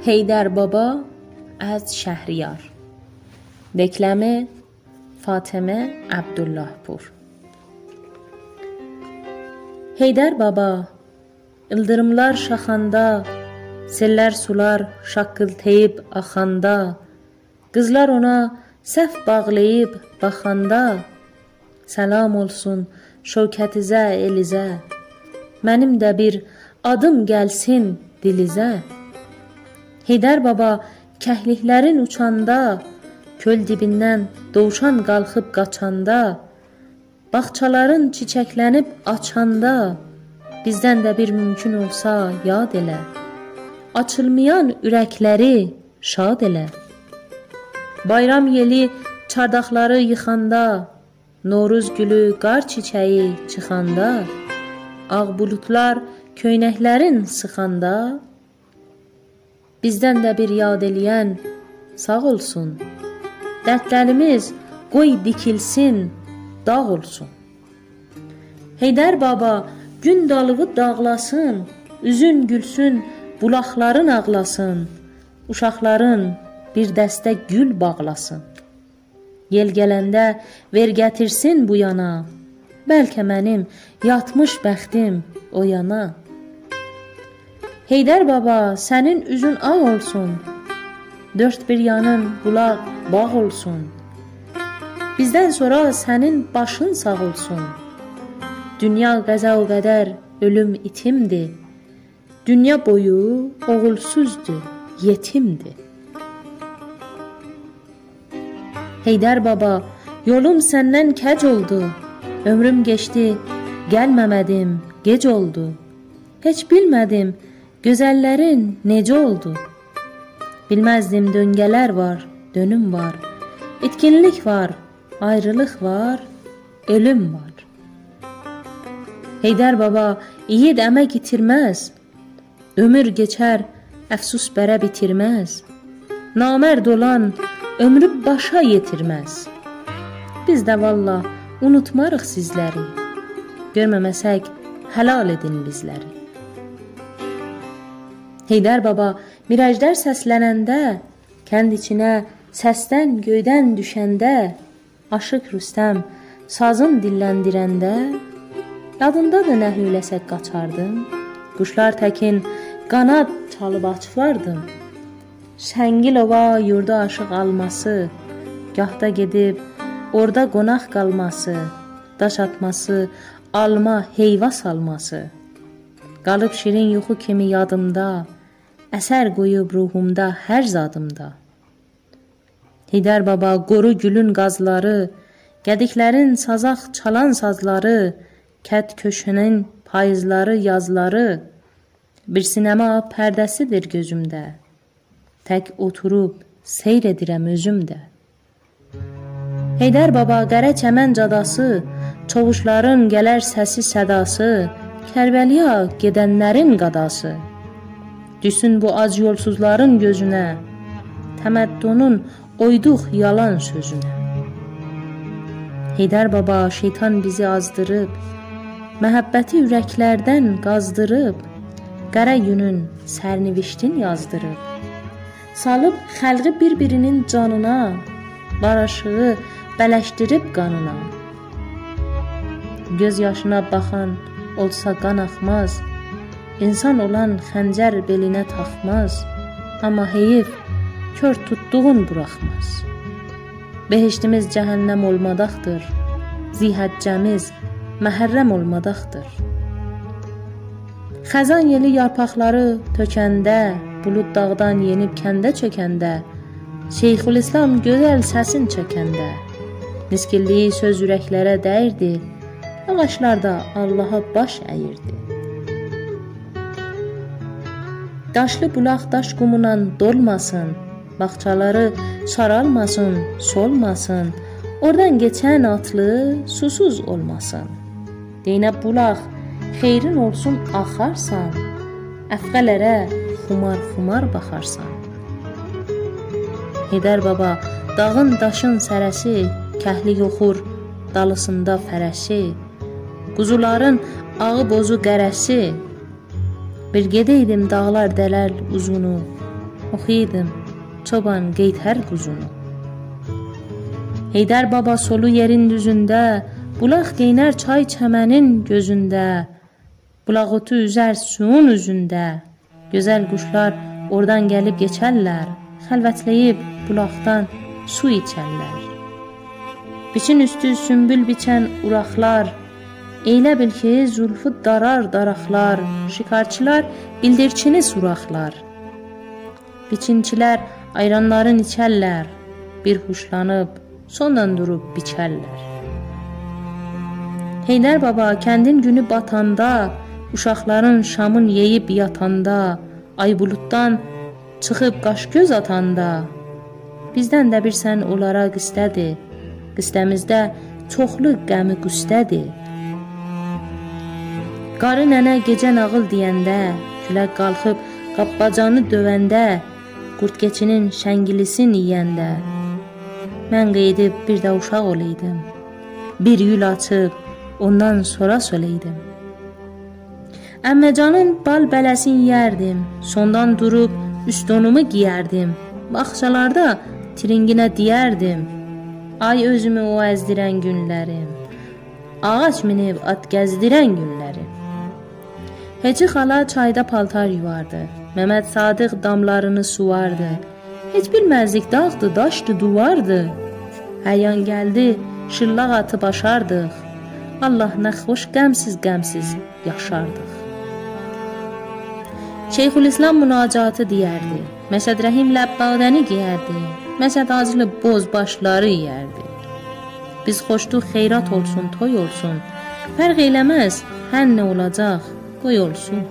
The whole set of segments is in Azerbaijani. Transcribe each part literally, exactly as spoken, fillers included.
Heydər Baba از شهریار. Dekləmi Fatimə Abdullahpur. Heydər Baba, ildırımlar şaxanda, sellər sular şaqqıltayıb axanda, qızlar ona səhv bağlayıb baxanda, səlam olsun şövkətizə, elizə, mənim də bir adım gəlsin dilizə. Heydər Baba, kəhliklərin uçanda, köl dibindən dovşan qalxıb qaçanda, bağçaların çiçəklənib açanda, bizdən də bir mümkün olsa yad elə, açılmayan ürəkləri şad elə. Bayram yeli çardaqları yıxanda, Noruz gülü qar çiçəyi çıxanda, ağ bulutlar köynəklərin sıxanda, bizdən də bir yad eləyən sağ olsun. Dərdlərimiz qoy dikilsin, dağ olsun. Heydər Baba, gün dalığı dağlasın, üzün gülsün, bulaqların ağlasın, uşaqların bir dəstə gül bağlasın. Yel gələndə ver gətirsin bu yana, bəlkə mənim yatmış bəxtim o yana. Heydər Baba, sənin üzün ağ olsun, dörd bir yanın bulaq bağ olsun. Bizdən sonra sənin başın sağ olsun. Dünya qəza o qədər ölüm itimdir, dünya boyu oğulsuzdur, yetimdir. Heydər Baba, yolum səndən kəc oldu, ömrüm geçdi, gəlməmədim, gec oldu. Heç bilmədim, gözəllərin necə oldu? Bilməzdim, döngələr var, dönüm var, itkinlik var, ayrılıq var, ölüm var. Heydər Baba, yiğid əmək itirməz, ömür geçər, əfsus bərə bitirməz. Namərd olan ömrü başa yetirməz. Biz də valla unutmarıq sizləri, görməməsək həlal edin bizləri. Heydər Baba, mirajlar səslənəndə, kənd içinə səsdən göydən düşəndə, Aşıq Rüstəm sazın dilləndirəndə, yadındadır nə hüləsək qaçardım, quşlar təkin qanad çalıb açılardım. Şəngilova yurda aşıq alması, gahda gedib orada qonaq qalması, daş atması, alma, heyva salması, qalıb şirin yuxu kimi yadımda, əsər qoyub ruhumda hər zadımda. Heydər Baba, qoru gülün qazları, qədiklərin sazaq çalan sazları, kət köşünün payızları, yazları, bir sinema pərdəsidir gözümdə, tək oturub seyr edirəm özümdə. Heydər Baba, qərə çəmən cadası, çovuşların gələr səsi sədası, Kərbəliya gedənlərin qadası, düşsün bu az yolsuzların gözünə, təməddünün oyduq yalan sözünə. Heydər Baba, şeytan bizi azdırıb, məhəbbəti ürəklərdən qazdırıb, qərə günün sərniviştin yazdırıb, salıb xəlqi bir-birinin canına, baraşığı bələşdirib qanına. Göz yaşına baxan olsa qan axmaz, insan olan xəncər belinə taxmaz, amma heyif kör tutduğun buraxmaz. Behiştimiz cəhənnəm olmadaqdır, zihəccəmiz məhərrəm olmadaqdır. Xəzan yeli yarpaqları tökəndə, bulud dağdan yenib kəndə çökəndə, Şeyxülislam gözəl səsin çəkəndə, miskilliyi söz ürəklərə dəyirdi, ağaçlarda Allaha baş əyirdi. Daşlı bulaq daş qumundan dolmasın, bağçaları saralmasın, solmasın, oradan geçən atlı susuz olmasın. Deynə bulaq, xeyrin olsun axarsan, əfqələrə xumar-xumar baxarsan. Heydər Baba, dağın daşın sərəsi, kəhli yoxur dalısında fərəsi, quzuların ağı bozu qərəsi, bir gedəydim dağlar dələr uzunu, oxuyirdim çoban qeytər quzunu. Heydər baba solu yerin düzündə, bulaq qeynər çay çəmənin gözündə, bulaq otu üzər suyun üzündə, gözəl quşlar oradan gəlib geçərlər, xəlvətləyib bulaqdan su içərlər. Biçin üstü sümbül biçən uraqlar, eylə bil ki, zülfü darar daraqlar, şikarçılar bildirçini suraqlar. Biçinçilər ayranların içərlər, bir huşlanıb, sondan durub biçərlər. Heydər baba kəndin günü batanda, uşaqların şamın yeyib yatanda, ay buluddan çıxıb qaş göz atanda, bizdən də bir sən onlara qistədir, qistəmizdə çoxlu qəmi qüstədir. Qarı nənə gecə nağıl deyəndə, külək qalxıb qapbacanı dövəndə, qurd keçinin şəngilisini yeyəndə, mən qeydib bir də uşaq olaydım, bir yül açıb ondan sonra söyləydim. Əmməcanın bal bələsin yərdim, sondan durub üst donumu giyərdim, baxçalarda tringinə deyərdim, ay özümü o əzdirən günlərim, ağac minib at gəzdirən günlərim. Heci xala çayda paltar yuvardı, Məmməd Sadıq damlarını suvardı, heç bilməzdik dağdı, daşdı, duvardı, həyyan gəldi, şırlaq atıb aşardıq, Allah nə xoş qəmsiz qəmsiz yaşardıq. Şeyxülislam münacatı deyərdi, Məsəd Rəhim ləbbadəni giyərdi, Məsəd acılı boz başları yiyərdi. Biz xoşduq xeyrat olsun, toy olsun, fərq eləməz, hər nə olacaq, qoy olsun.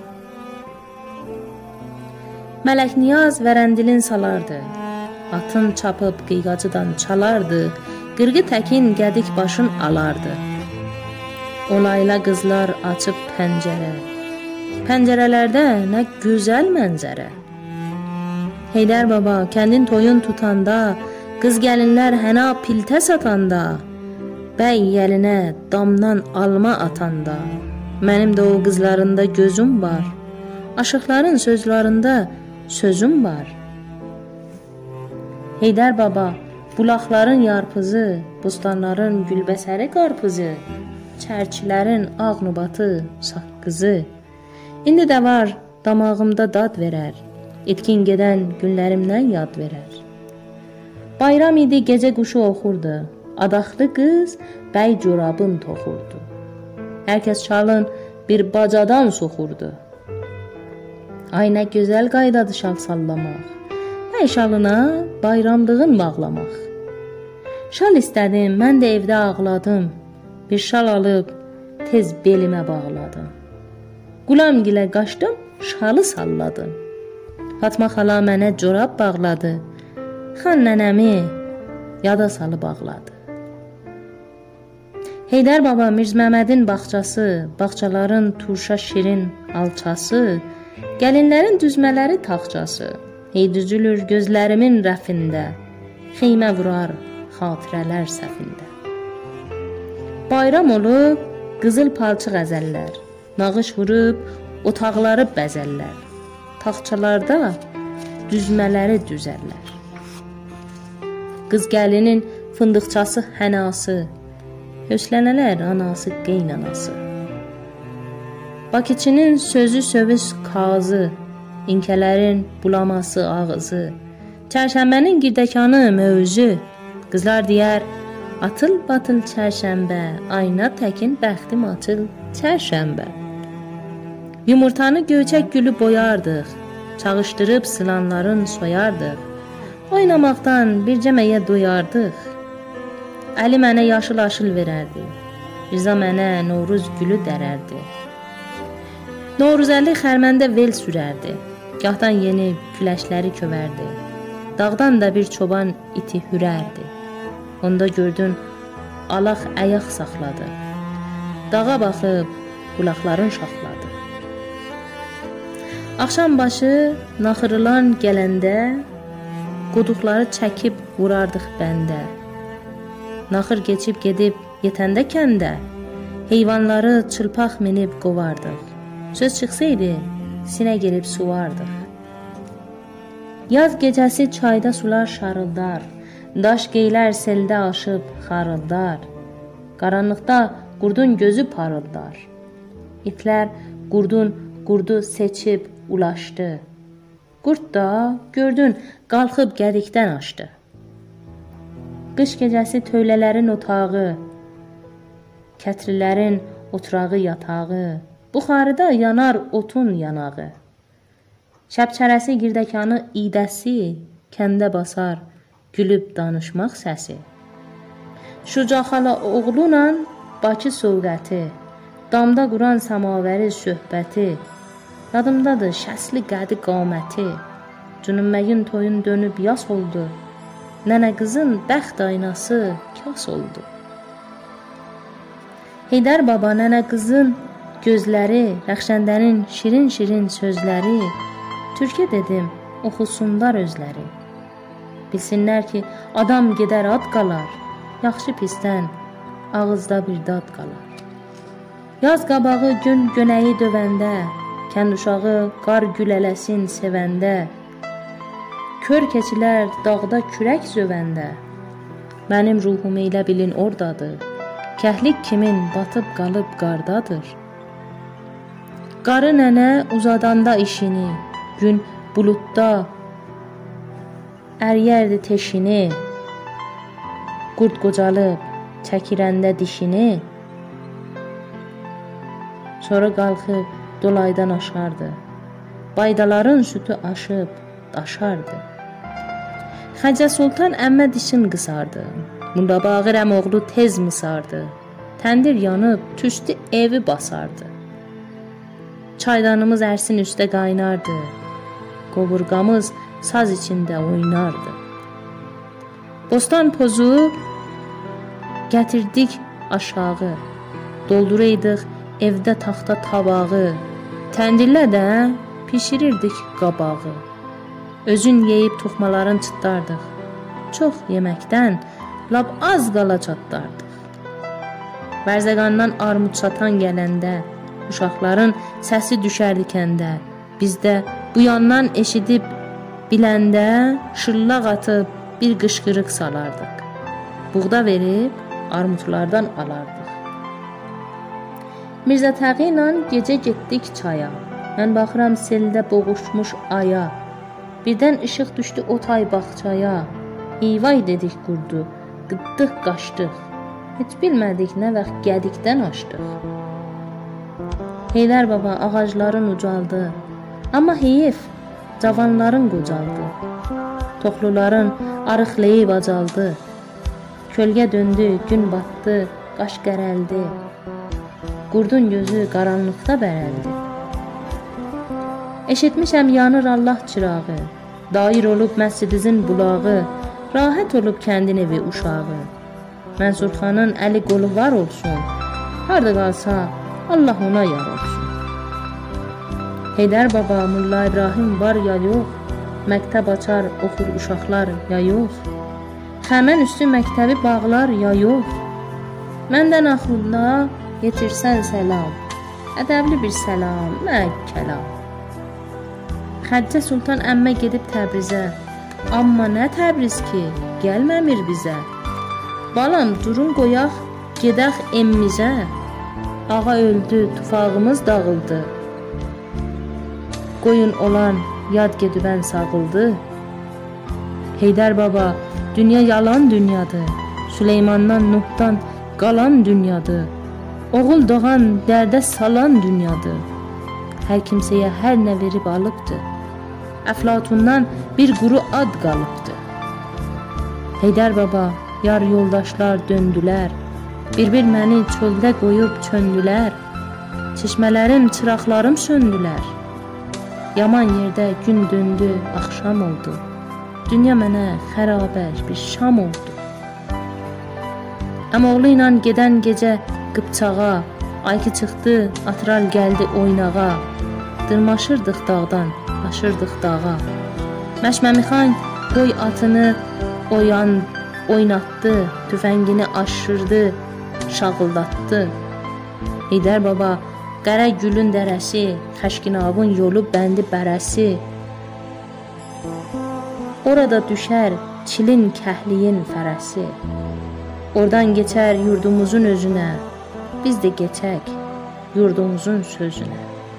Mələk Niyaz vərəndilin salardı, atın çapıb qıyğacıdan çalardı, qırğı təkin gədik başın alardı. Olayla qızlar açıb pəncərə, pəncərələrdə nə gözəl mənzərə. Heydər baba kəndin toyun tutanda, qız gəlinlər həna piltə satanda, bəy yəlinə damdan alma atanda, mənim də o qızlarında gözüm var, aşıqların sözlərində sözüm var. Heydər baba bulaqların yarpızı, bostanların gülbəsəri qarpızı, çərçilərin ağ nubatı, saqqızı, indi də var damağımda dad verər, etkin gedən günlərimdən yad verər. Bayram idi, gecə quşu oxurdu, adaxlı qız bəy corabın toxurdu. Hər kəs çalın bir bacadan soxurdu. Ay nə gözəl qaydadır şal sallamaq, bəy şalına bayramlığın bağlamaq. Şal istədim, mən də evdə ağladım, bir şal alıb tez belimə bağladım. Qulamgilə qaçdım, şalı salladım. Fatma xala mənə corab bağladı, xan nənəmi yada salıb ağladı. Heydər baba Mirzməmədin bağçası, bağçaların turşa şirin alçası, gəlinlərin düzmələri taxçası, hey düzülür gözlərimin rəfində, xeymə vurar xatirələr səfində. Bayram olub qızıl palçıq əzəllər, nağış vurub otaqları bəzəllər, taxçalarda düzmələri düzərlər. Qız gəlinin fındıqçası hənası, höslənələr anası qeynanası. Bakıçının sözü sövüz kazı, inkələrin bulaması ağzı, çərşənbənin girdəkanı mövzü, qızlar deyər, atıl batıl çərşənbə, ayna təkin bəxtim açıl çərşənbə. Yumurtanı göyçək gülü boyardıq, çağışdırıb sılanların soyardıq, oynamaqdan bircə məyə doyardıq. Əli mənə yaşıl-aşıl verərdi, Rıza mənə Novruz gülü dərərdi. Novruzəli xərməndə vel sürərdi, gahdan yeni küləşləri kövərdi, dağdan da bir çoban iti hürərdi. Onda gördün, alaq əyaq saxladı, dağa baxıb qulaqların şaxladı. Axşam başı naxırılan gələndə, qoduqları çəkib vurardıq bəndə. Naxır keçib gedib yetəndə kəndə, heyvanları çılpaq minib qovardıq. Söz çıxsaydı, sinə girib suvardıq. Yaz gecəsi çayda sular şarıldar, daş geylər seldə aşıb xarıldar. Qaranlıqda qurdun gözü parıldar. İtlər qurdun qurdu seçib ulaşdı. Qurd da gördün qalxıb gədikdən açdı. Qış gecəsi töylələrin otağı, kətrilərin oturağı yatağı, buxarıda yanar otun yanağı. Şəbçərəsi girdəkanı idəsi, kəndə basar gülüb danışmaq səsi. Şucaxala oğlunla Bakı sovqəti, damda quran samavəri söhbəti. Yadımdadır şəsli qədi qaməti, cünümməyin toyun dönüb yas oldu, nənə qızın bəxt aynası kas oldu. Heydər baba nənə qızın gözləri, Rəxşəndənin şirin-şirin sözləri, Türkə dedim, oxusunlar özləri. Bilsinlər ki, adam gedər ad qalar, yaxşı pisdən ağızda bir dad qalar. Yaz qabağı gün gönəyi dövəndə, kənd uşağı qar gülələsin sevəndə, kör keçilər dağda kürək zövəndə, mənim ruhum elə bilin ordadır, kəhlik kimin batıb qalıb qardadır. Qarı nənə uzadanda işini, gün buludda əriyərdi teşini, qurd qocalıb çəkirəndə dişini, sonra qalxıb dolaydan aşardı, baydaların sütü aşıb daşardı. Xəcə Sultan əmmə dişin qısardı, Mulla Baqir əmoğlu tez mısardı, təndir yanıb tüstü evi basardı. Çaydanımız ərsin üstə qaynardı, qovurqamız saz içində oynardı. Bostan pozu gətirdik aşağı, dolduraydıq evdə taxta tabağı, təndirlə də pişirirdik qabağı. Özün yeyib toxmaların çıtdardıq, çox yeməkdən lap az qala çatdardıq. Bərzəqandan armud çatan gələndə, uşaqların səsi düşərdi kəndə, biz də bu yandan eşidib biləndə şırlaq atıb bir qışqırıq salardıq. Buğda verib armudlardan alardıq. Mirzə Təği ilə gecə getdik çaya, mən baxıram seldə boğuşmuş aya, birdən işıq düşdü o tay bağçaya, eyvay dedik qurdu, qıddıq qaçdıq, heç bilmədik nə vaxt gədikdən açdıq. Heydər baba ağacların ucaldı, amma heyif cavanların qocaldı, toxluların arıqlayıb acaldı, kölgə döndü, gün batdı, qaş qərəldi, qurdun gözü qaranlıqda bərəldi. Eşitmişəm yanır Allah çırağı, dair olub məscidizin bulağı, rahət olub kəndin evi uşağı. Mənsur xanın əli qolu var olsun, harda qalsa Allah ona yar olsun. Heydər baba, Mulla İbrahim var ya yox, məktəb açar, oxur uşaqlar ya yox, Xəmən üstü məktəbi bağlar ya yox, məndən axırda yetirsən səlam, ədəbli bir səlam, məkkəlam. Xəccə Sultan əmmə gedib Təbrizə, amma nə Təbriz ki, gəlməmir bizə. Balam, durun qoyaq, gedək emmizə, ağa öldü, tufağımız dağıldı, qoyun olan yad gedübən sağıldı. Heydər baba, dünya yalan dünyadır, Süleymandan, Nuhdan qalan dünyadır, oğul doğan dərdə salan dünyadır, hər kimsəyə hər nə verib alıbdır, Əflatundan bir quru ad qalıbdır. Heydər baba, yar yoldaşlar döndülər, bir-bir məni çöldə qoyub çöndülər, çeşmələrim, çıraqlarım söndülər. Yaman yerdə gün döndü, axşam oldu, dünya mənə xərabər bir şam oldu. Əmoğlu ilə gedən gecə qıpçağa, Ayki çıxdı, atral gəldi oynağa, dırmaşırdıq dağdan, aşırdıq dağa. Məşməmi xan qoy atını oyan, oynatdı, tüfəngini aşırdı, şağıldatdı. Heydər baba, qərə gülün dərəsi, Xəşkinabın yolu bəndi bərəsi, Orada düşər çilin kəhliyin fərəsi. Oradan geçər yurdumuzun özünə, biz də geçək yurdumuzun sözünə.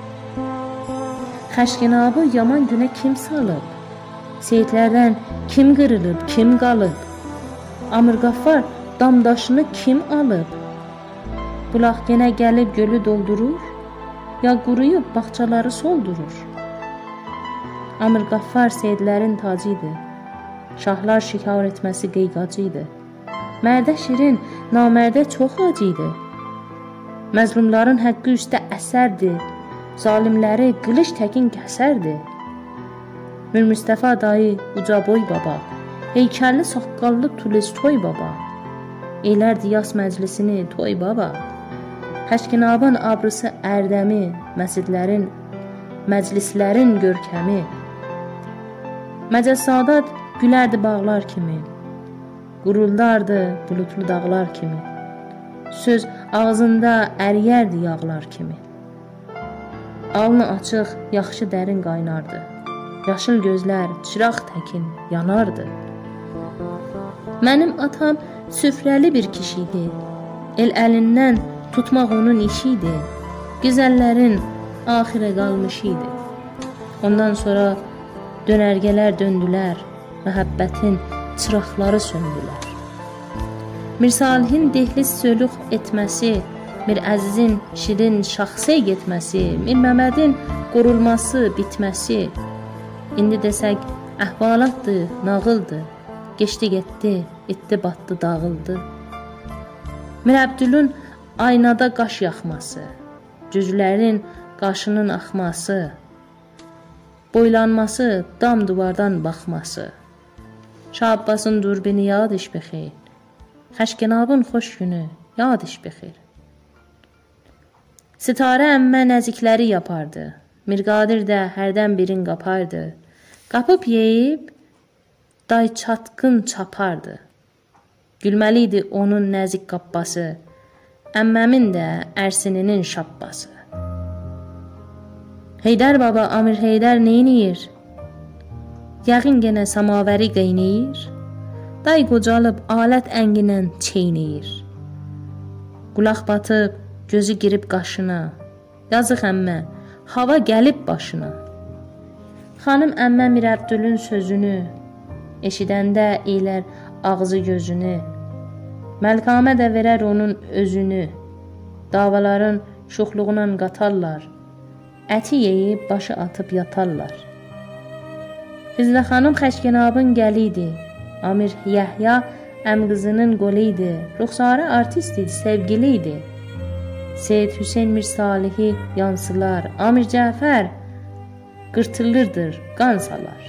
Xəşkinabı yaman günə kim salıb? Seyidlərdən kim qırılıb, kim qalıb? Amir Qaffar damdaşını kim alıb? Bulaq yenə gəlib gölü doldurur, ya quruyub bağçaları soldurur? Amir Qaffar seyidlərin tacı idi, şahlar şikar etməsi qeyqacı idi. Mərdə şirin, namərdə çox acı idi. Məzlumların həqqi üstə əsərdi, zalimləri qılış təkin kəsərdi. Mir Müstəfa dayı uca boy baba, heykəlli saqqallı Tolstoy baba, eylərdi yas məclisini toy baba. Xəşkinabın abrısı ərdəmi, məscidlərin, məclislərin görkəmi. Məcəssadat gülərdi bağlar kimi, quruldardı bulutlu dağlar kimi. Söz ağzında əriyərdi yağlar kimi. Alnı açıq, yaxşı dərin qaynardı. Yaşıl gözlər çıraq təkin yanardı. Mənim atam süfrəli bir kişiydi. El əlindən tutmaq onun işiydi. Güzəllərin axirə qalmışı idi. Ondan sonra dönərgələr döndülər, məhəbbətin çıraqları söndülər. Mir Salihin dehliz sölüq etməsi, Mir Əzizin şirin şaxsey getməsi, Mir Məmmədin qorulması, bitməsi. İndi desək, əhvalatdır, nağıldır, geçdi getdi, etdi batdı, dağıldı. Mir Əbdülün aynada qaş yaxması, cüzlərin qaşının axması, boylanması, dam duvardan baxması. Şah Abbasın durbini yad iş bixeyr, Xəşkinabın xoş günü yad iş bixeyr. Sitarə əmmə nəzikləri yapardı, Mirqadir də hərdən birin qapardı. Qapıb yeyib, day çatqın çapardı. Gülməli idi onun nəzik qabbası, əmməmin də ərsininin şabbası. Heydər baba Amir Heydər neyniyir? Yəqin genə samavəri qeyniyir, day qocalıb alət ənginən çeyniyir. Qulaq batıb, gözü girib qaşına, yazıq əmmə, hava gəlib başına. Xanım əmmə Mir Əbdülün sözünü, eşidəndə eylər ağzı gözünü, Məlkamə də verər onun özünü, davaların şuxluğuna qatarlar, əti yeyib başı atıb yatarlar. Füzlə xanım Xəşkinabın gəli idi, Amir Yəhya əmqızının qolu idi, Ruxsarə artist idi, sevgili idi. Seyid Hüseyn Mir Salihi yansılar, Amir Cəfər qırtılırdır, qan salar.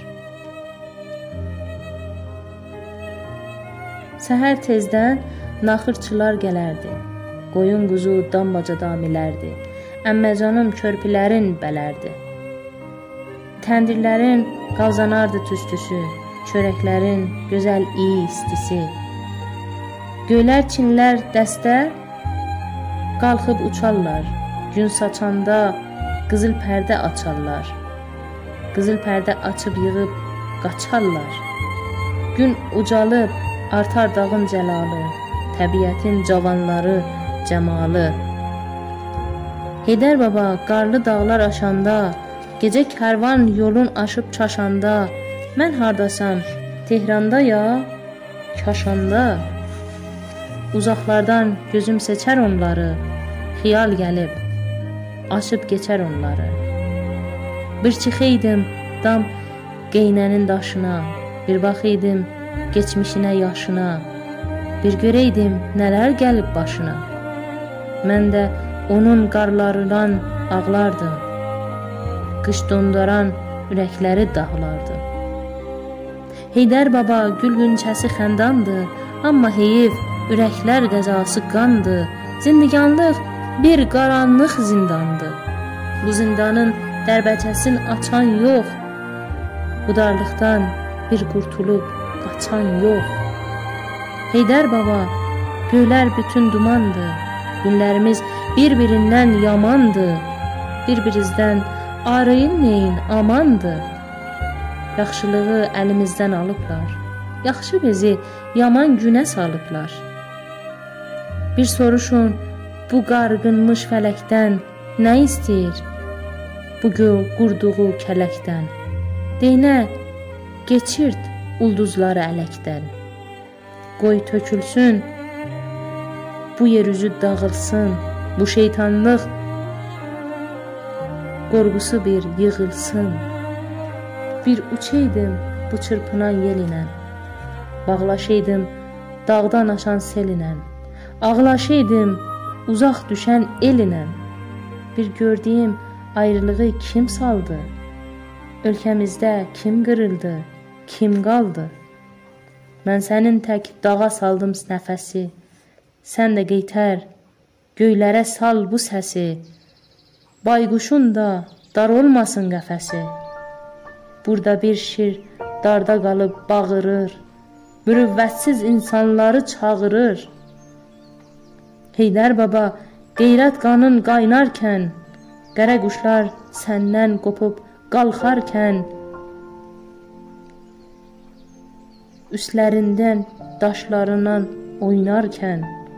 Səhər tezdən naxırçılar gələrdi, qoyun quzu dambacada milərdi, əmməcanım körpülərin bələrdi. Təndirlərin qazanardı tüstüsü, çörəklərin gözəl iyi istisi. Göylər çinlər dəstə, qalxıb uçarlar, gün saçanda qızıl pərdə açarlar. Qızıl pərdə açıb yığıb qaçarlar. Gün ucalıb artar dağın cəlalı, təbiətin cavanları cəmalı. Heydər baba qarlı dağlar aşanda, gecə kərvan yolun aşıb çaşanda, mən hardasam, Tehranda ya, Kaşanda. Uzaqlardan gözüm seçər onları, xiyal gəlib, açıb keçər onları. Bir çıxıydım dam qeynənin daşına, bir baxıydım geçmişinə yaşına, bir görəydim nələr gəlib başına. Mən də onun qarlarından ağlardım, qış donduran ürəkləri dağlardım. Heydər baba gül günçəsi xəndandı, amma heyif ürəklər qəzası qandı. Zindiganlıq bir qaranlıq zindandı. Bu zindanın dərbəcəsini açan yox, bu darlıqdan bir qurtulub qaçan yox. Heydər baba, göylər bütün dumandı, günlərimiz bir-birindən yamandı, bir-birizdən arayın neyin amandı. yaxşılığı əlimizdən alıblar. Yaxşı bizi yaman günə salıblar. Bir soruşun, bu qarğınmış fələkdən nə istəyir? Bu göl qurduğu kələkdən. Deynə, geçirt ulduzları ələkdən. Qoy tökülsün, bu yer üzü dağılsın, bu şeytanlıq qorğusu bir yığılsın. Bir uçaydım bu çırpınan yel ilə, bağlaşaydım dağdan aşan sel ilə, ağlaşaydım uzaq düşən el ilə. Bir gördüyüm ayrılığı kim saldı? Ölkəmizdə kim qırıldı, kim qaldı? Mən sənin tək dağa saldım nəfəsi, sən də qeytər, göylərə sal bu səsi. Bayquşun da dar olmasın qəfəsi. Burada bir şir darda qalıb bağırır, mürüvvətsiz insanları çağırır. Heydər baba, qeyrət qanın qaynarkən, qərə quşlar səndən qopub qalxarkən, üstlərindən daşlarından oynarkən,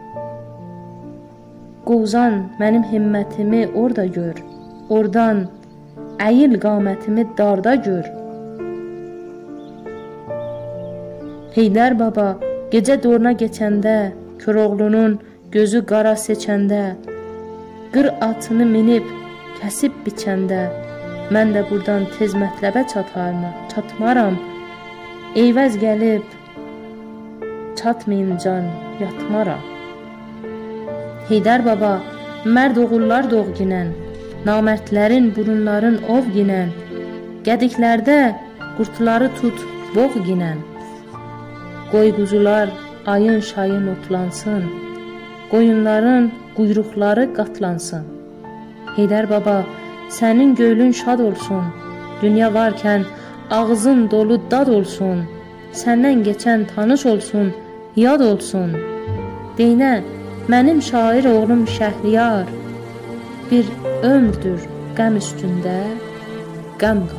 qovzan mənim himmətimi orada gör, oradan əyil qamətimi darda gör. Heydər baba, gecə doruna keçəndə, Koroğlunun gözü qara seçəndə, qır atını minib, kəsib biçəndə, mən də buradan tez mətləbə çatmaram, eyvəz gəlib, çatmayıncan yatmaram. Heydər baba, mərd oğullar doğ ginən, namərdlərin burunların ov ginən, qədiklərdə qurtları tut boğ ginən. Qoy quzular ayın şayın otlansın, qoyunların quyruqları qatlansın. Heydər baba, sənin göylün şad olsun, dünya varkən ağzın dolu dad olsun, səndən keçən tanış olsun, yad olsun. Deynə, mənim şair oğlum Şəhriyar, bir ömrdür qəm üstündə qəm qalır.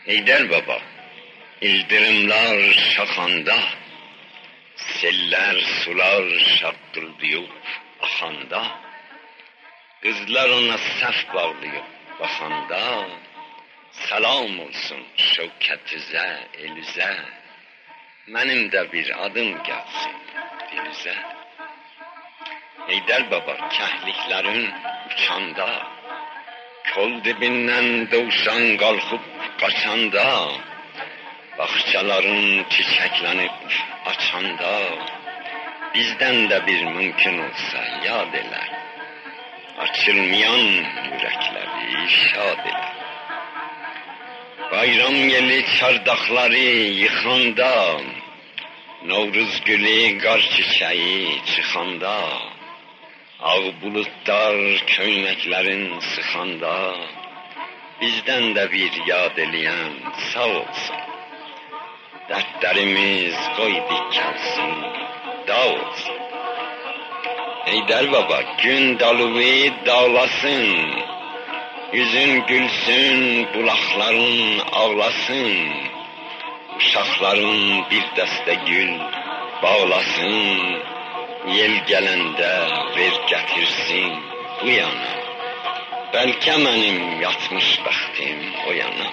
Heydər baba, ildırımlar şaxanda, sellər, sular şaqqıldıyıb axanda, qızlar ona səf bağlayıb baxanda, salam olsun şövkətizə, elizə, mənim də bir adım gəlsin dilizə. Heydər baba, kəhliklərin uçanda, kol dibindən dovşan qalxıb qaçanda, bağçaların çiçəklənib açanda, bizdən də bir mümkün olsa yad elə, açılmayan ürəkləri şad elə. Bayram yeli çardaqları yıxanda, Novruz gülü qar çiçəyi çıxanda, ağ buludlar köynəklərin sıxanda, bizdən də bir yad eləyən sağ olsun. Dərdlərimiz qoy dikəlsin, dağ olsun. Heydər baba, gün dalığı dağlasın, yüzün gülsün, bulaqların ağlasın, uşaqların bir dəstə gül bağlasın, yel gələndə ver gətirsin bu yana, bəlkə mənim yatmış bəxtim o yana.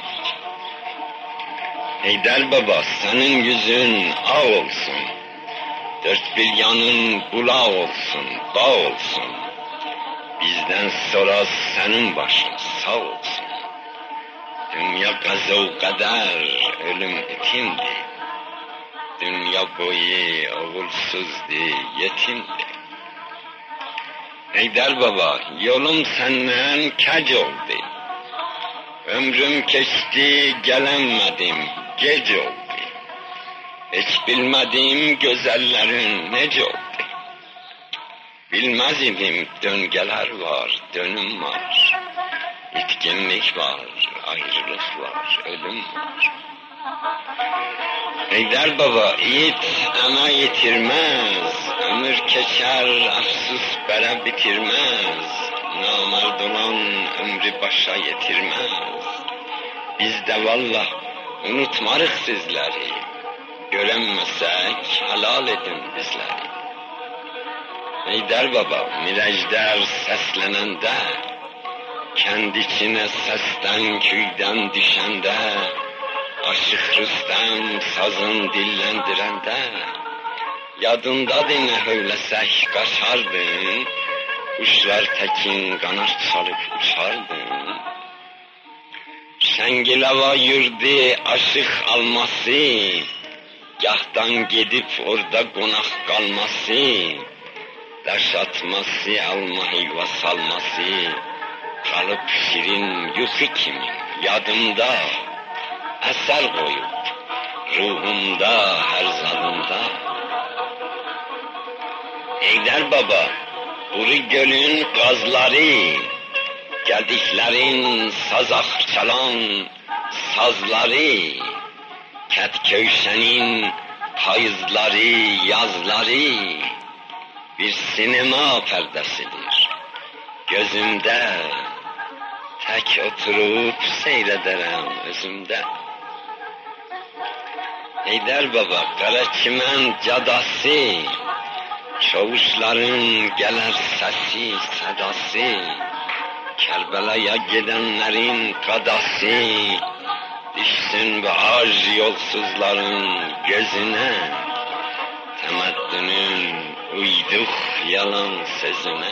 Heydər baba, sənin yüzün ağ olsun, dörd bir yanın bulaq olsun, bağ olsun, bizdən sonra sənin başın sağ olsun. Dünya qəzəv qədər, ölüm itimdir, dünya boyu oğulsuzdur, yetimdir. Heydər baba, yolum səndən kəc oldu, ömrüm keçdi, gələnmədim, gec oldu. Heç bilmədim gözəllərin necə oldu. Bilməz idim döngələr var, dönüm var, itkinlik var, ayrılıq var, ölüm var. Heydər baba, it əmək yetirməz, ömür keçər, əfsus bərə bitirməz, namərd olan ömrü başa yetirməz. Biz də vallah unutmarıq sizləri, görənməsək halal edin bizləri. Heydər baba, mirəcdər səslənəndə, kənd içinə səsdən, küydən düşəndə, aşıq Rüstəm sazın dilləndirəndə, yadındadır nə hövləsək qaçardın, quşlar təkin qanat çalıb uçardın. Şəngilava yurdu aşıq alması, gahdan gedib orada qonaq qalması, daş atması, alma heyva salması, qalıb şirin yuxu kimi yadımda, əsər qoyub ruhumda, hər zadımda. Heydər baba, Buru gölün qazları, gəldiklərin sazaq çalan sazları, kət kövşənin payızları, yazları, bir sinema pərdəsidir gözümdə, tək oturub seyrədərəm özümdə. Heydər baba, Qaraçimən cadası, çavuşların gələr səsi, sədası, Kərbəlaya gedənlərin qadası, düşsün bu ac yolsuzların gözünə, təməddünün uyduq yalan sözünə.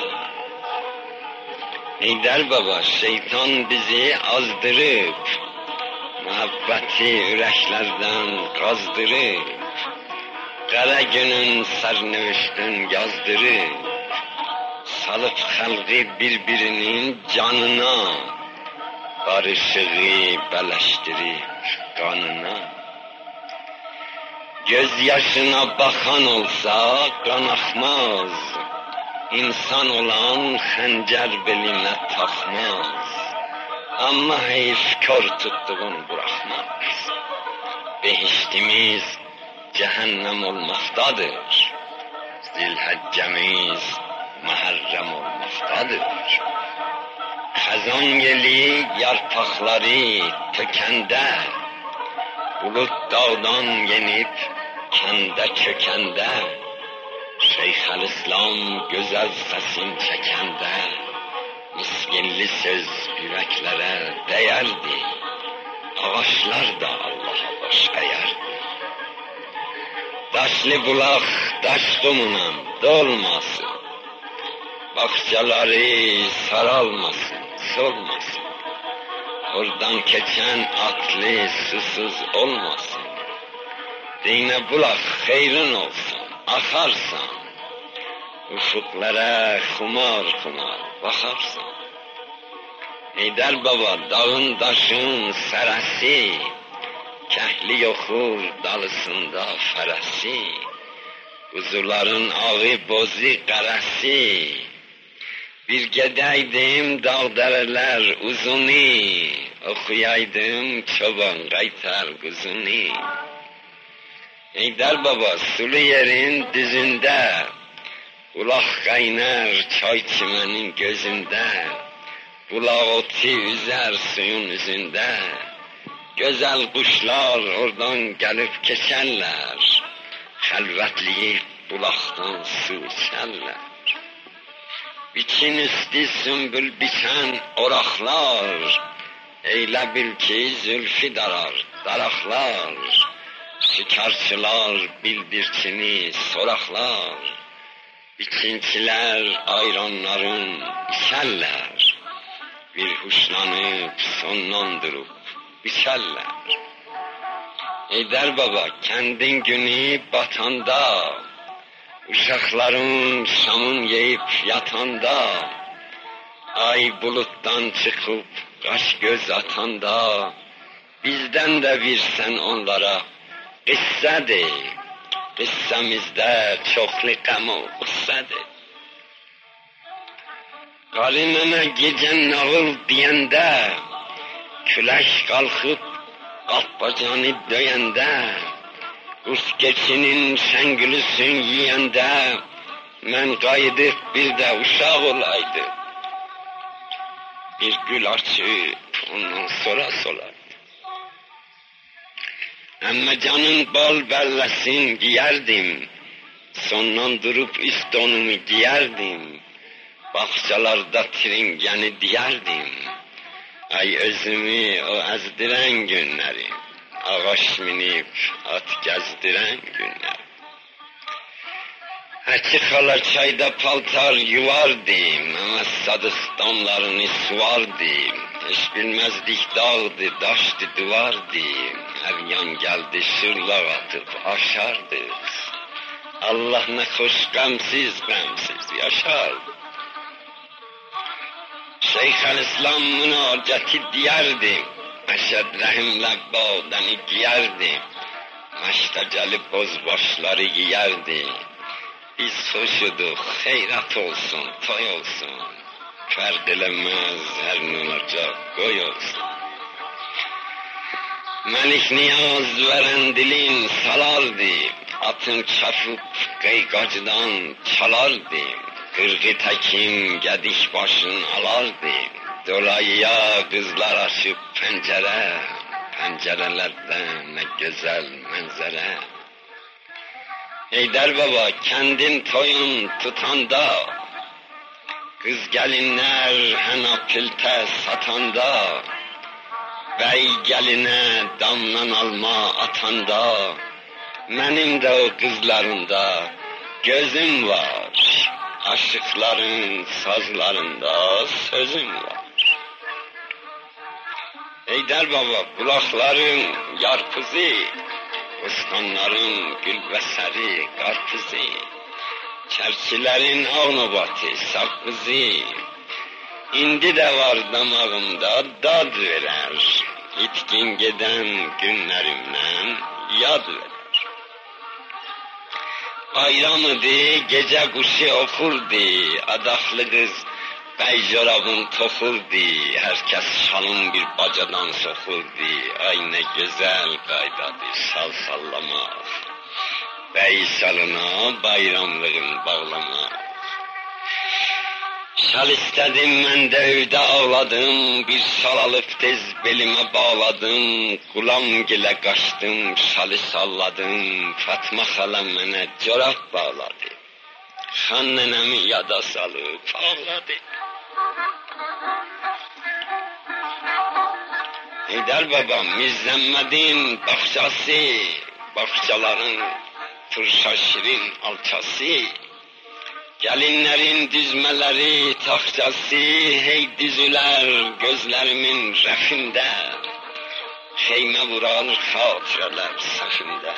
Heydər baba, şeytan bizi azdırıb, muhabbəti ürəklərdən qazdırıb, qara günün sərnövüşdün yazdırıb, salıb xəlqi bir-birinin canına, barışığı bələşdirib qanına. Göz yaşına baxan olsa qan axmaz, İnsan olan xəncər belinə taxmaz, amma heyf kör tutduğun buraxmaz. Behiştimiz cəhənnəm olmaqdadır, zilhəccəmiz məhərrəm olmaqdadır. Xəzan yeli yarpaqları tökəndə, bulut dağdan yenip kende çökende, Şeyhülislam güzel sesin çekende, miskinli söz yüreklere değerdi, ağaçlar da Allah'a baş eğerdi. Daşlı bulak daş dumunam dolmasın, bahçeleri saralmasın, solmasın. Oradan geçen aklı susuz olmasın. Dine bulak hayrın olsun, akarsan. Ufuklara kumar kumar bakarsan. Heydər baba dağın daşın seresi, kəhli yoxur dalısında fərəsi, kuzuların ağı bozu qərəsi, bir gedəydim dağ dərələr uzuni, oxuyaydım çoban qaytar quzuni. Heydər baba sulu yerin düzündə, ulaq qaynar çay çimənin gözündə, bulaq oti üzər suyun üzündə, gözəl quşlar oradan gəlib keçərlər, xəlvətliyib bulaqdan su içərlər. Biçin üstü sümbül biçən oraqlar, eylə bil ki zülfü darar daraqlar, şikarçılar bildirçini soraqlar, biçincilər ayranların içərlər, bir huşlanıb sondan durub biçərlər. Heydər baba kəndin günü batanda, uşaqların şamın yeyib yatanda, ay bulutdan çıxıb qaş göz atanda, bizdən də versən onlara qıssədir, qıssəmizdə çoxlu qəm o qıssədir. Qarı nənə gecə nağıl deyəndə, külək qalxıb qalpacanı döyəndə, qurs keçinin şəngülüsün yiyəndə, mən qayıdıb bir də uşaq olaydı, bir gül açıb ondan sonra solardı. Əmmə canın bal bəlləsin giyərdim, sondan durub üst donumu giyərdim, bahçalarda tringəni diyərdim, ay özümü o əzdirən günləri, ağaç minib at gəzdirən günlər. Həki xala çayda paltar yuvardım, ama sadıq damlarını suvardım, heç bilməzdik dağdı, daşdı, duvardı, hər yan gəldi şırlaq atıb aşardıq. Allah nə xoş qəmsiz qəmsiz yaşardı. Şeyhülislam münacəti deyərdim, Əşəd rəhimlə badəni giyərdim, məşdə gəlib bozbaşları yiyərdi. Biz xoşuduq, xeyrət olsun, toy olsun, fərq eləməz, hər nə olacaq, qoy olsun. Məlik Niyaz vərəndilin salardı, atın çapıb qeyqacıdan çalardı, qırğı təkim gədik başın alardı, dolayıya qızlar açıb pəncərə, pəncərələrdən nə gözəl mənzərə. Heydər baba kəndin toyun tutanda, qız gəlinlər həna piltə satanda, bəy gəlinə damdan alma atanda, mənim də o qızlarında gözüm var, aşıqların sazlarında sözüm var. Heydər baba bulaqların yarpızı, bostanların gülbəsəri qarpızı, çərçilərin ağnobatı saqqızı, indi də var damağımda dad verər, itkin gedən günlərimdən yad verər. Bayramıdı, gecə quşu oxurdu, adaqlı qız bəy corabın toxurdu, hər kəs şalın bir bacadan soxurdu, ay nə gözəl qaydadır şal sallamaq, bəy şalına bayramlığın bağlamaq. Şal istedim mən de evde ağladım, bir şal alıp tez belime bağladım, Qulam gilə kaçtım, şalı salladım, Fatma xala mənə corab bağladı, Xan nənəmi yada salıp ağladı. Heydər babam Mirzəmmədin baxçası, Baxçaların turşa şirin alçası, Gəlinlərin düzmələri taxçası, Hey düzülər gözlərimin rəfində, Xeymə vurar xatirələr səfində.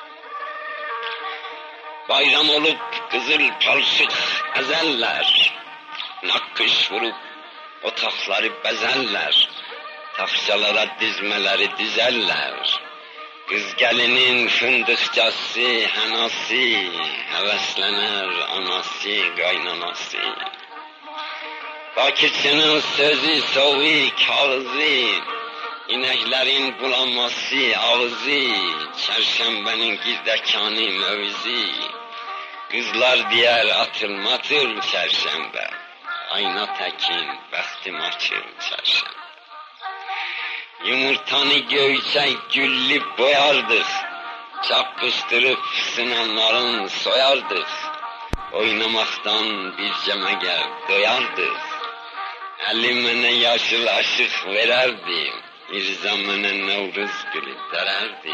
Bayram olub qızıl palçıq əzəllər, Naqqış vurub otaqları bəzəllər, Taxçalara dizmələri düzəllər, Qız gəlinin fındıqcası, hənası, Həvəslənər anası, qaynanası. Bakirçinin sözü, soğu, kağızı, İnəklərin bulanması, ağzı, Çərşənbənin girdəkanı, mövzi. Qızlar deyər atılmatır çərşənbə, Ayna təkin, bəxtim açır çərşənbə. Yumurtanı göyçək güllüb boyardıq, Çaqqışdırıb sınanların soyardıq, Oynamaqdan bir cəməgər doyardıq, Əli mənə yaşıl aşıq verərdi, İrza mənə Novruz gülü dərərdi.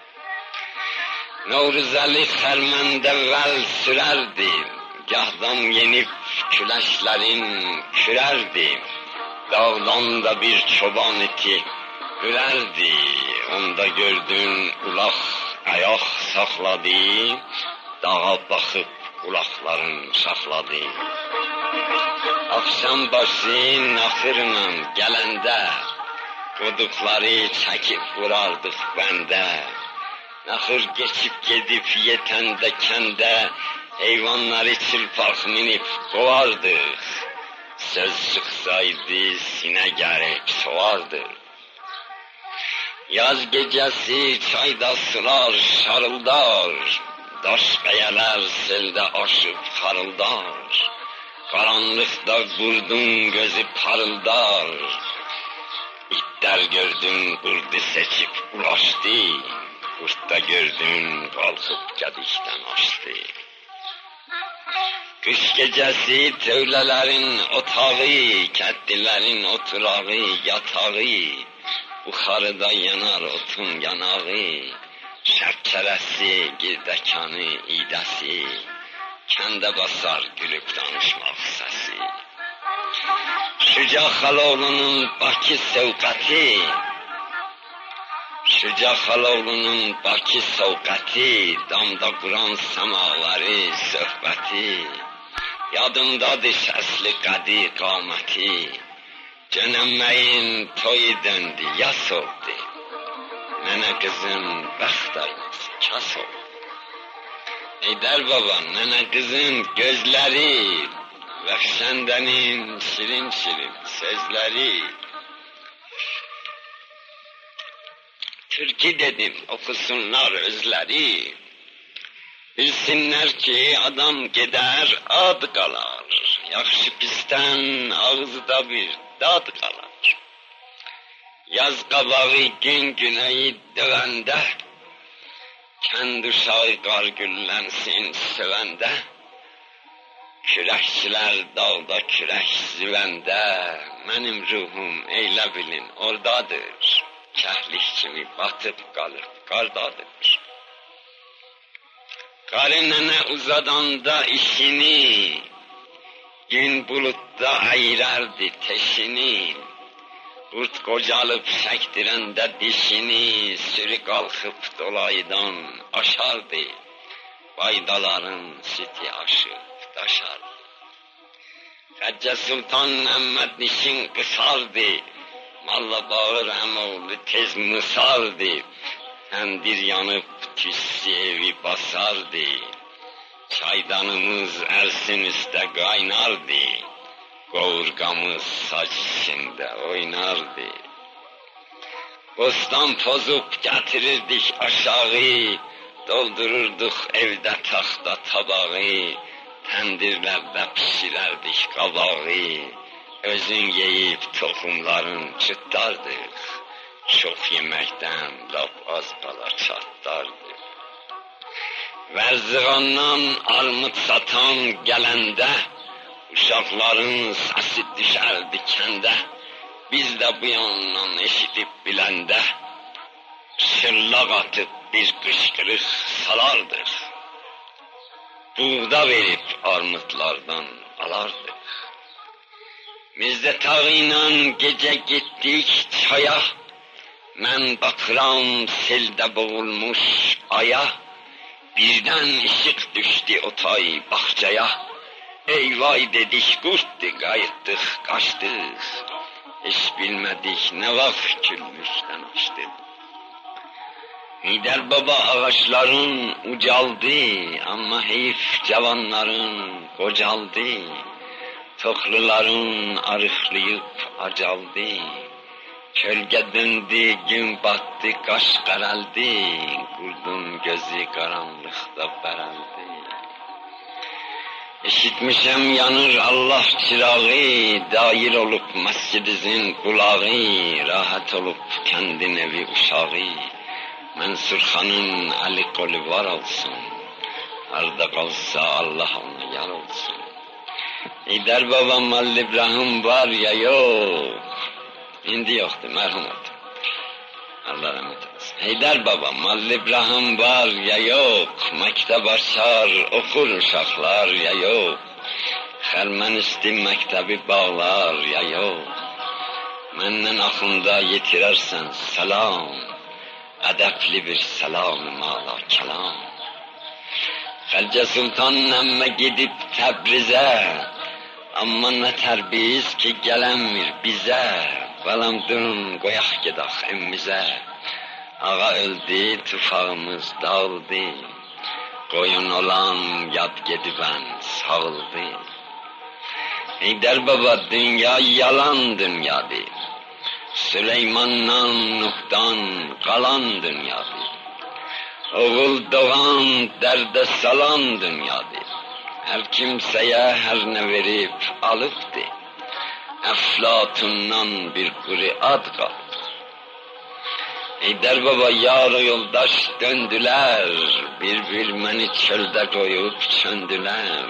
Novruzəli xərməndə vəl sürərdi, Gahdan yenib küləşlərin kürərdi, Dağdan da bir çoban iti hürərdi, Onda gördün ulaq ayaq saxladı, Dağa baxıb qulaqların şaxladı. Axşam başı naxırla gələndə, Qoduqları çəkib vurardıq bəndə, Naxır geçib gedib yetəndə kəndə, Heyvanları çılpaq minib qovardıq, Söz çıxsaydı sinə gərib soğardıq. Yaz gecəsi çayda sular şarıldar, Daş qayələr seldə aşıb xarıldar, Qaranlıqda qurdun gözü parıldar, İtlər gördün qurdu seçib ulaşdı, Qurtda gördün qalxıb gədikdən açdı. Qış gecəsi tövlələrin otağı, Kəddilərin oturağı, yatağı, Buxarıda yanar otun yanağı, Şərkərəsi, girdəkanı, idəsi, Kəndə basar gülüb danışmaq səsi. Şüca Xaloğlunun Bakı sövqəti, Şüca Xaloğlunun Bakı sövqəti, Damda quran səmaları, söhbəti, Yadımdadır səsli qədi qaməti, Cönəmməyin toyu döndü, yas oldu, Nənə qızın bəxt aynası kas oldu. Heydər baba, nənə qızın gözləri, Rəfşəndənin şirin-şirin sözləri. Türkü dedim, oxusunlar özləri, Bilsinlər ki, adam gedər, ad qalar, Yaxşı pisdən ağızda bir dad qalar. Yaz qabağı gün günəyi dövəndə, Kənd uşağı qar güllənsin sövəndə, Kürəkçilər dağda kürək züvəndə, Mənim ruhum eylə bilin oradadır, Kəhlik kimi batıb qalıb qardadır. Qarı nənə uzadanda işini, Gün buludda əyirərdi teşini, Qurt qocalıb çəkdirəndə dişini, Sürü qalxıb dolaydan aşardı, Baydaların sütü aşıb daşardı. Xəccə Sultan Məhəmməd nişin qısardı, Malla bağır əmoğlu tez musardı, Təndir yanıb tüssü evi basardı, Çaydanımız ərsin üstə qaynardı, Qovurqamız saç içində oynardı. Bostan pozub gətirirdik aşağı, Doldururduq evdə taxta tabağı, Təndirlərdə pişirərdik qabağı, özün yeyib toxumların çıtdardıq. Çox yeməkdən lap az qala çatdardıq. Vərzıqandan armud satan gələndə, uşaqların səsi düşərdi kəndə. Biz də bu yandan eşidib biləndə, şırlaq atıb bir qışqırıq salardıq. Buğda verib armudlardan alardıq. Biz də tağı ilə gecə getdik çaya, mən baxıram seldə boğulmuş aya. Birdən işıq düşdü o tay bağçaya, eyvay dedik qurtdu, qayıtdıq, qaçdıq. Heç bilmədik nə vaxt küllükdən açdıq. Heydər baba ağaçların ucaldı, amma heyf cavanların qocaldı. Toxluların arıqlayıb acaldı. Kölgə döndü, gün batdı, qaş qaraldı. Qurdun gözü qaranlıqda bərəldi. Eşitmişəm yanır Allah çırağı, dair olub məscidizin qulağı, rahat olub kəndin evi uşağı. Mənsur xanın əli qolu var olsun, harda qalsa Allah ona yar olsun. Heydər baba Mallı İbrahim var ya yox, indi yoxdur, mərhum oldu. Allah rəhmət eylesin. Heydər baba Mallı İbrahim var ya yox, məktəb açar, oxur uşaqlar ya yox. Xərmənisti məktəbi bağlar ya yox. Məndən axında yetirərsən salam, ədəbli bir salam-ı mala kəlam. Xəlcə Sultanın əmmə gedib Təbrizə, amma nətər biz ki gələnmir bizə. Balam durun qoyaq gedək emmizə. Ağa öldü, tufağımız dağıldı, qoyun olan yad gedibən sağıldı. Heydər baba dünya yalan dünyadır, Süleymandan, Nuhdan qalan dünyadır. Oğul doğan, dərdə salan dünyadır. Hər kimsəyə hər nə verib alıbdır. Əflatundan bir quru ad qaldı. Heydər baba yar o yoldaş döndülər, bir-bir məni çöldə qoyub çöndülər.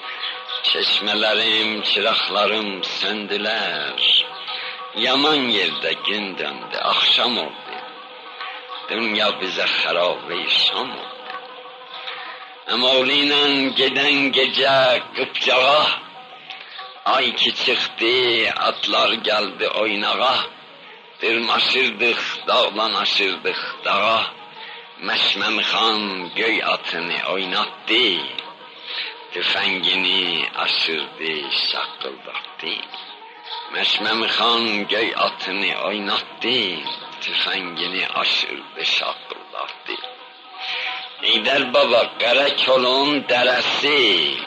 Çeşmələrim, çıraqlarım söndülər. Yaman yerdə gün döndü, axşam oldu. Dünya bizə xərabı şam oldu. Əmoğlu ilə gedən gecə qıpcağa, ay ki çıxdı, atlar gəldi oynağa. Dırmaşırdıq, dağlanaşırdıq dağa. Məşməmi xan göy atını oynatdı, tüfəngini aşırdı, şaqqıldatdı. Məşməmi xan göy atını oynatdı, tüfəngini aşırdı, şaqqıldatdı. Heydər baba Qərakolun dərəsi,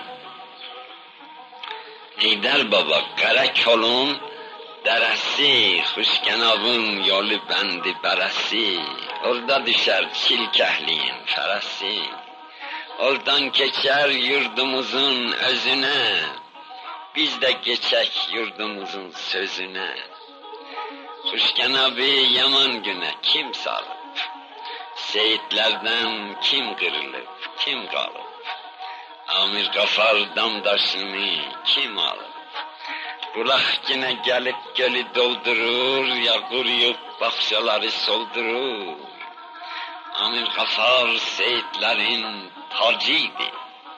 Heydər baba Qərakolun dərəsi, Xuşkənabın yolu bəndi bərəsi. Orada düşər çilkəhliyin fərəsi, oradan keçər yurdumuzun özünə, biz də geçək yurdumuzun sözünə. Xuşkənabı yaman günə kim salıb, seyitlərdən kim qırılıb, kim qalıb, Amir Qafar damdaşını kim alıb? Bulaq yenə gəlib gölü doldurur, ya quruyub baxşaları soldurur. Amir Qafar seyitlərin tacıydı,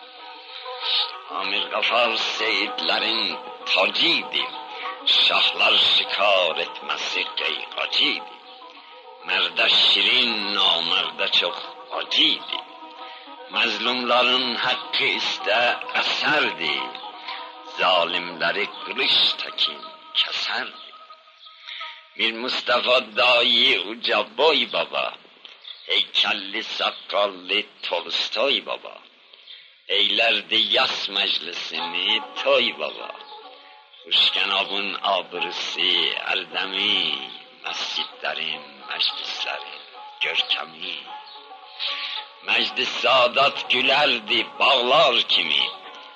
Amir Qafar seyitlərin tacıydı. Şahlar şikar etməsi qeyqacıydı. Mərdə şirin, namərdə çox acıydı. Məzlumların haqqı istə əsərdi, zalimləri qılış təkin kəsərdi. Mir Mustafa dayı uca boy baba, heykəlli saqqallı Tolstoy baba, eylərdi yas məclisini toy baba. Xuşkənabın abırısı ərdəmi, məscidlərin, məclislərin görkəmi. Məclis sadat gülərdi bağlar kimi,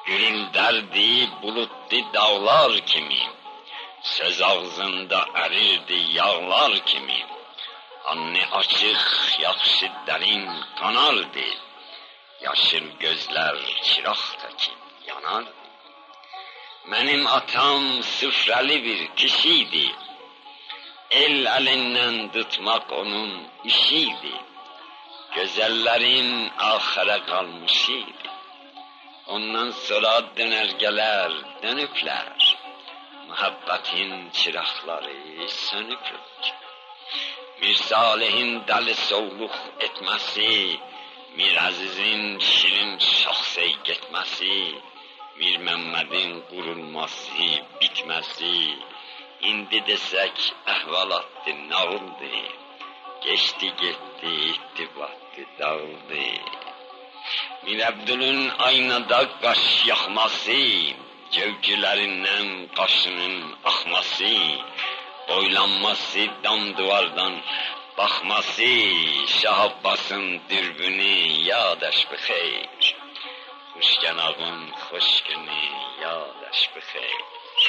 Gürülderdi, bulutlu dağlar kimi, söz ağzında erirdi yağlar kimi. Anne açıq, yaxşı dərin qanardı, yaşıl gözlər çıraq təkin yanardı. Mənim atam süfrəli bir kişiydi, el əlindən tutmaq onun işiydi. Gözəllərin axıra qalmışıydı. Ondan sonra dönərgələr dönüblər, muhabbətin çıraqları sönüblər. Mir Salihin dəli soğluq etməsi, Mir Əzizin şirin şaxsey getməsi, Mir Məmmədin qurulması, bitməsi, indi desək əhvalatdı, nağıldı, geçti getdi, ittibatdı, dağıldı. Mir Əbdülün aynada qaş yaxması, cövcülərindən qaşının axması, boylanması, dam duvardan baxması, Şah Abbasın dürbünü, yadaş bixeyr. Xoş cənabın, xoş günü, yadaş bixeyr.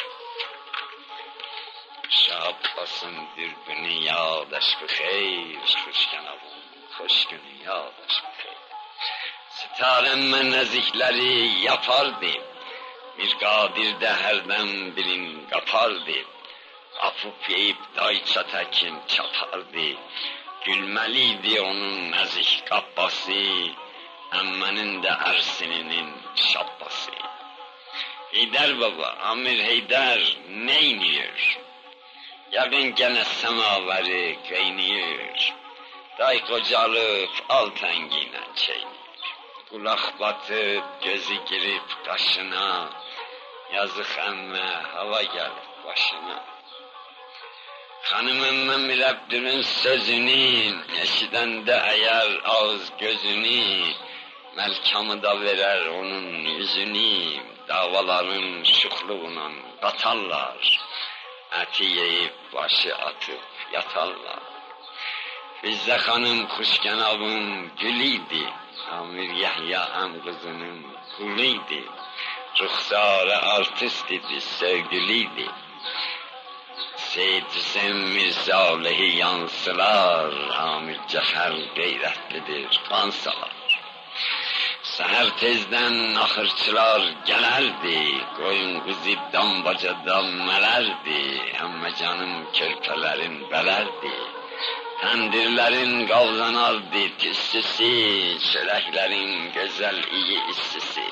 Şah Abbasın dürbünü, yadaş bixeyr. Xoş cənabın, xoş günü, yadaş bixeyr. Sitarəmmə nəzikləri yapardı, Mir Qadirdə hərdən birin qapardı. Afuf yeyib dayça təkin çapardı, gülməliydi onun nəzik qabbası, əmmənin də ərsininin şabbası. Heydər baba, Amir Heydər neyniyir? Yəqin gənə səmavəri qeyniyir, day qocalıb al tənginə çeynir. Qulaq batıb, gözü girib qaşına, yazıq əmmə hava gəlib başına. Xanım əmmə Mir Əbdülün sözünü, eşidəndə əyər ağız gözünü, Məlkamı da verər onun yüzünü, davaların şuxluğuna qatarlar, əti yeyib başı atıb yatarlar. Fizzə xanım Xuşgənabın gülüydü, Amir Yəhya əm qızının quluydu, Rüxsarə artist idi, sevgiliydi. Seyyid Hüseyin Mirzalihi yansılar, Amir Cəfər qeyrətlidir, qan salar. Səhər tezdən naxırçılar gələrdi, qoyun qızı dambacadan mələrdi, Əmmə canım körpələrin bələrdi. Təndirlərin qavzanardı tüssüsü, çörəklərin gözəl iyi issisi.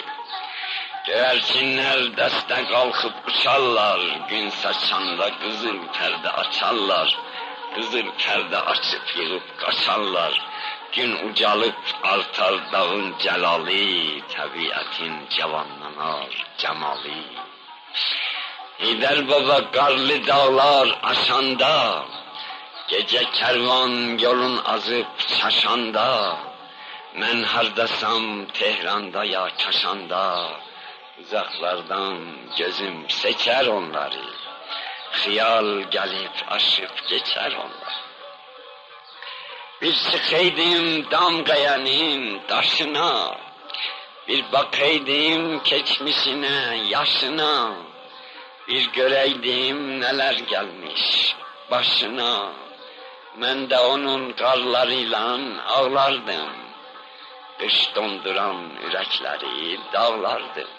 Göyərçinlər dəstə qalxıb uçarlar, gün saçanda qızıl pərdə açarlar, qızıl pərdə açıb yığıb qaçarlar. Gün ucalıb artar dağın cəlali, təbiətin cavanlanar cəmali. Heydər baba qarlı dağlar aşanda, gecə kərvan yolun azıb çaşanda, mən hardasam Tehranda ya Kaşanda, uzaqlardan gözüm seçər onları, xiyal gəlib aşıb geçər onları. Bir çıxaydım dam qayanın daşına, bir bakaydım keçmişinə, yaşına, bir görəydim nələr gəlmiş başına. Mən də onun qarlarıyla ağlardım, qış donduran ürəkləri dağlardım.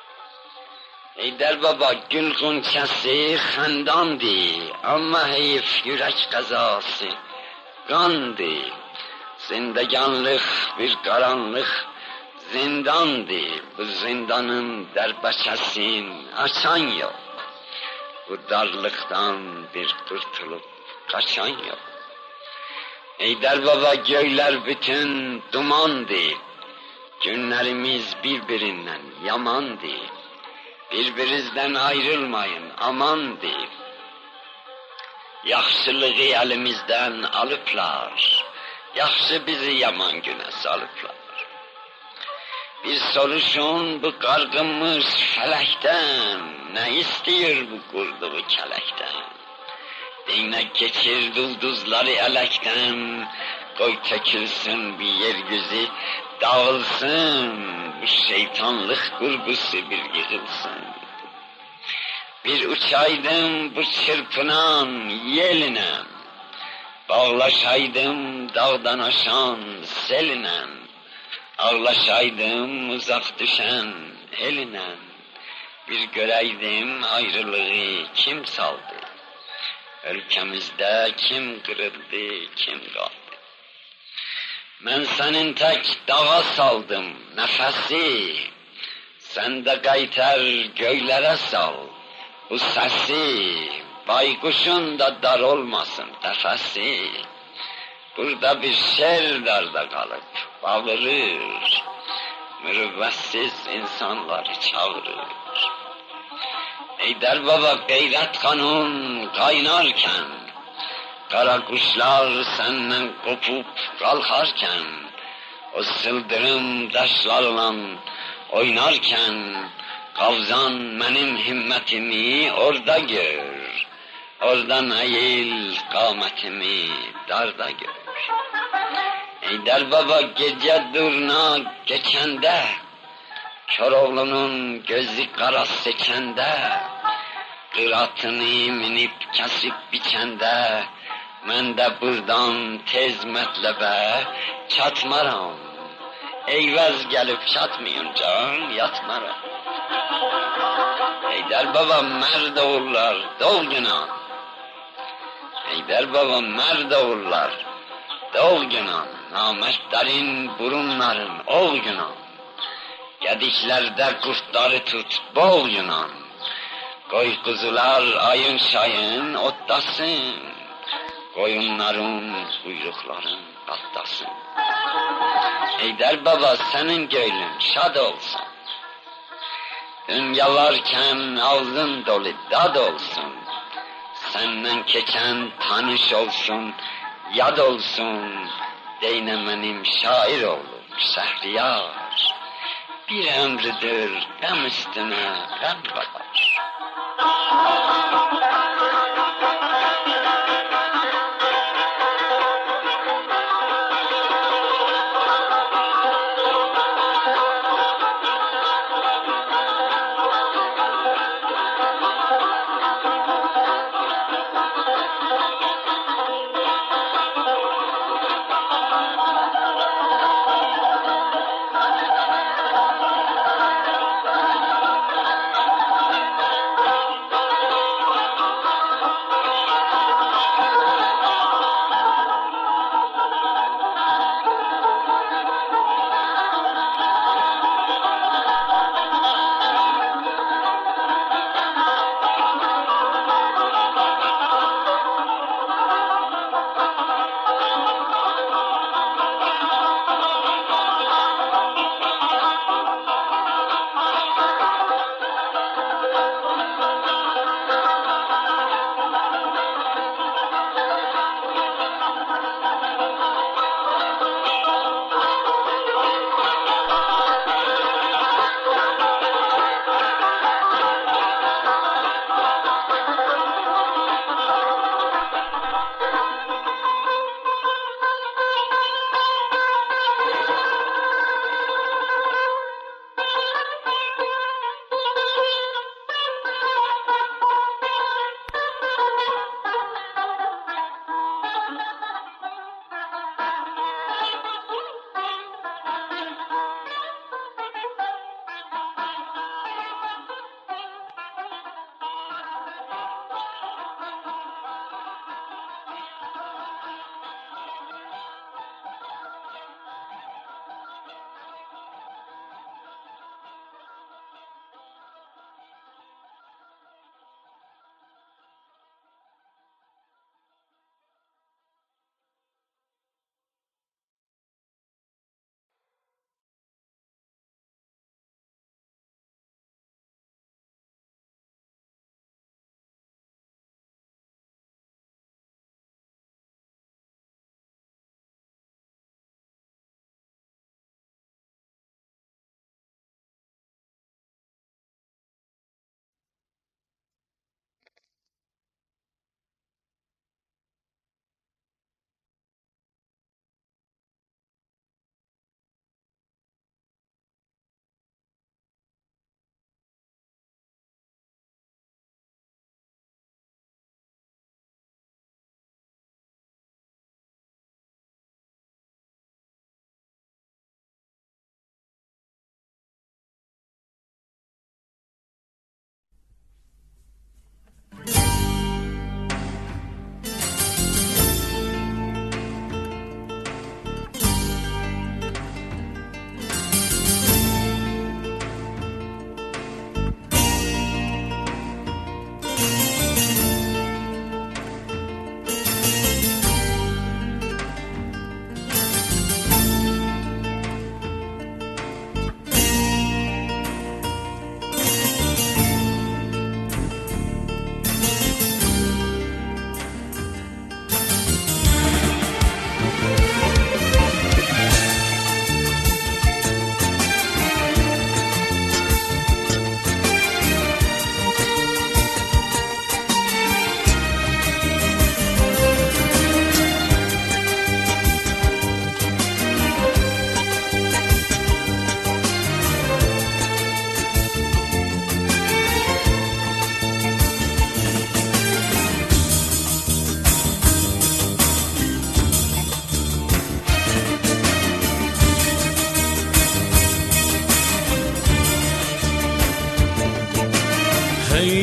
Heydər baba gül qunçəsi xəndandı, amma heyif yürək qəzası qandı. Zindeganlıq bir qaranlıq zindandı, bu zindanın dərbəçəsin açan yox. Bu darlıqdan bir qurtulub qaçan yox. Heydər baba göylər bütün dumandı, günlərimiz bir-birindən yamandı. Birbirinizdən ayrılmayın, amandı. Yaxşılığı əlimizdən alıblar, yaxşı bizi yaman günə salıblar. Bir soruşun bu qarqınmış fələkdən, nə istəyir bu qurduğu kələkdən? Deyinə keçir ulduzları ələkdən, qoy çəkilsin bir yer yüzü dağılsın, bu şeytanlık kurgusu bir yıkılsın. Bir uçaydım bu çırpınan yeline, bağlaşaydım dağdan aşan seline, ağlaşaydım uzak düşen eline, bir göreydim ayrılığı kim saldı, ülkemizde kim kırıldı, kim kaldı. Ben senin tek dağa saldım nefesi, sen de kayter göylere sal bu sesi, baykuşun da dar olmasın nefesi. Burada bir şer darda kalıp bağırır, mürüvvetsiz insanları çağırır. Ey derbaba gayret kanun kaynarken, kara kuşlar senden kopup kalkarken, o sıldırım taşlarla oynarken, kavzan benim himmetimi orada gör, oradan eğil kâmetimi darda gör. Ey derbaba gece durna geçende, Köroğlu'nun gözü kara seçende, kıratını minip kesip biçende, ben de buradan tez metlebe çatmaram. Eyvaz gelip çatmayınca yatmaram. Ey baba merd oğullar doğguna, ey baba merd oğullar doğguna, namertlerin burunların oğguna, gediklerde kurtları tut boğguna, koy kuzular ayın şayın otlasın, koyunların kuyrukların katlasın. Ey baba senin göylün şad olsun, dünya varken ağzın dolu dad olsun, senden geçen tanış olsun, yad olsun, deynemenim şair oğlum Şehriyar, bir ömrüdür gam üstüne gam kadar.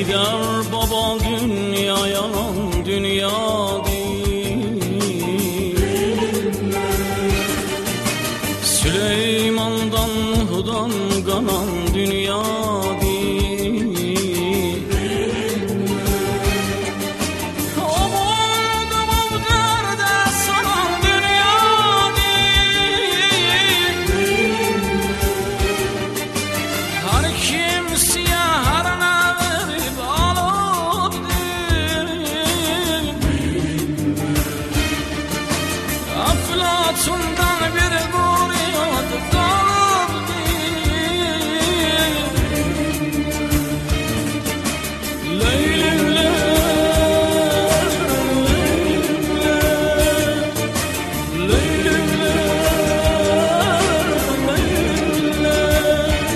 Heydər baba dünya yalan dünya değil. Süleyman'dan Nuh'dan kalan dünya değil. O buldu bu derde salan dünya değil. Her kimseye her ne verip alıp değil. Aflatun'dan bir kuriyat kalıp değil. Leylim leylim leylim leylim.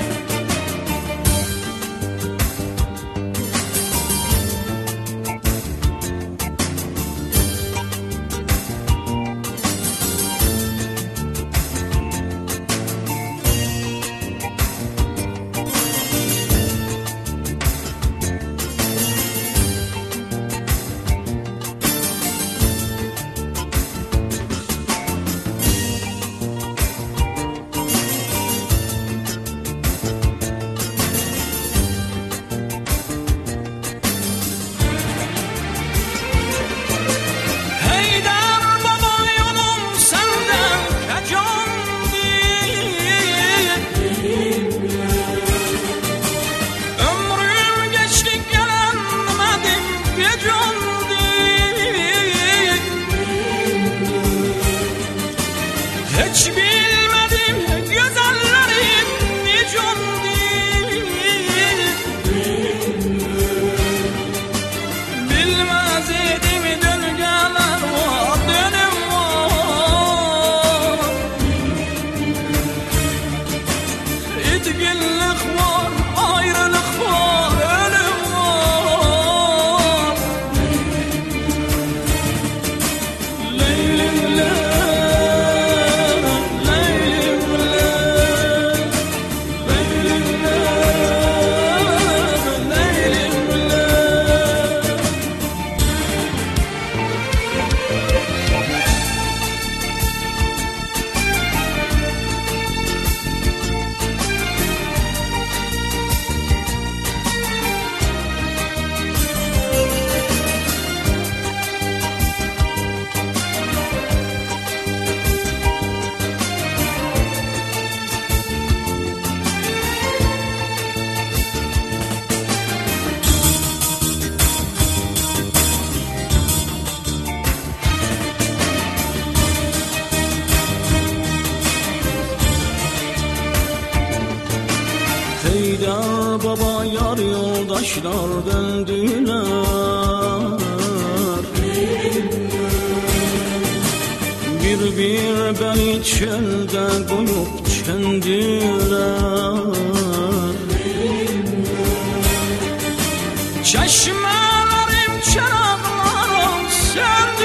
Heydər baba yolum senden kaçan değil. Ömrüm geçti gelemedim gecem değil. Hiç bilmedim güzellerin nicon değil. Bilmez idim döngeler var dönüm var. İtginlik var ayrılık var ölüm var. Leylim leylim leylim leylim leylim leylim. Heydər baba yar yoldaşlar döndüler. Bir bir beni çölde koyup çöndüler. Çeşmelerim çıraqlarım söndü.